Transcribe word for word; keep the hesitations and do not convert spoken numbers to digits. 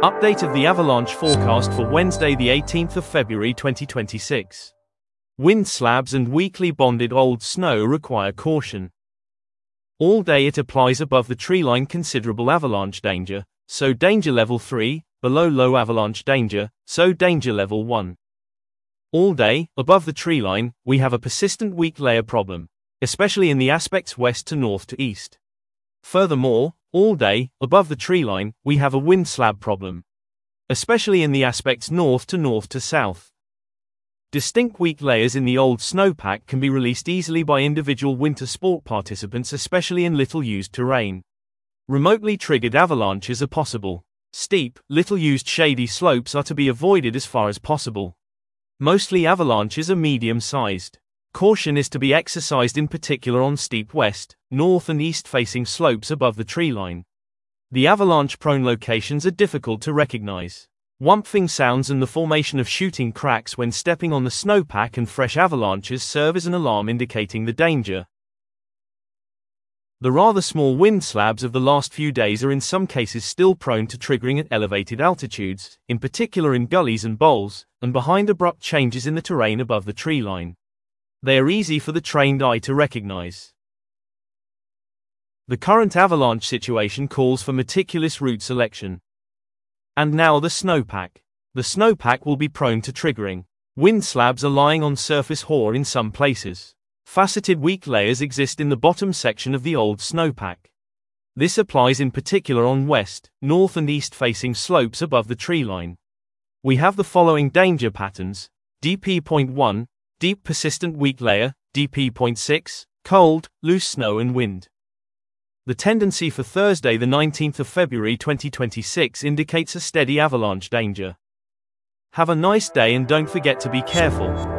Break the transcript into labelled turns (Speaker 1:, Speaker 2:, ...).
Speaker 1: Update of the avalanche forecast for Wednesday the eighteenth of February twenty twenty-six. Wind slabs and weakly bonded old snow require caution. All day it applies above the treeline considerable avalanche danger, so danger level three, below low avalanche danger, so danger level one. All day, above the treeline, we have a persistent weak layer problem, especially in the aspects west to north to east. Furthermore, all day, above the treeline, we have a wind slab problem, especially in the aspects north to north to south. Distinct weak layers in the old snowpack can be released easily by individual winter sport participants, especially in little-used terrain. Remotely triggered avalanches are possible. Steep, little-used shady slopes are to be avoided as far as possible. Mostly avalanches are medium-sized. Caution is to be exercised in particular on steep west, north and east-facing slopes above the treeline. The avalanche-prone locations are difficult to recognize. Whumping sounds and the formation of shooting cracks when stepping on the snowpack and fresh avalanches serve as an alarm indicating the danger. The rather small wind slabs of the last few days are in some cases still prone to triggering at elevated altitudes, in particular in gullies and bowls, and behind abrupt changes in the terrain above the treeline. They are easy for the trained eye to recognize. The current avalanche situation calls for meticulous route selection. And now the snowpack. The snowpack will be prone to triggering. Wind slabs are lying on surface hoar in some places. Faceted weak layers exist in the bottom section of the old snowpack. This applies in particular on west, north and east facing slopes above the treeline. We have the following danger patterns: D P point one, deep persistent weak layer, D P point six, cold, loose snow and wind. The tendency for Thursday the nineteenth of February twenty twenty-six indicates a steady avalanche danger. Have a nice day and don't forget to be careful.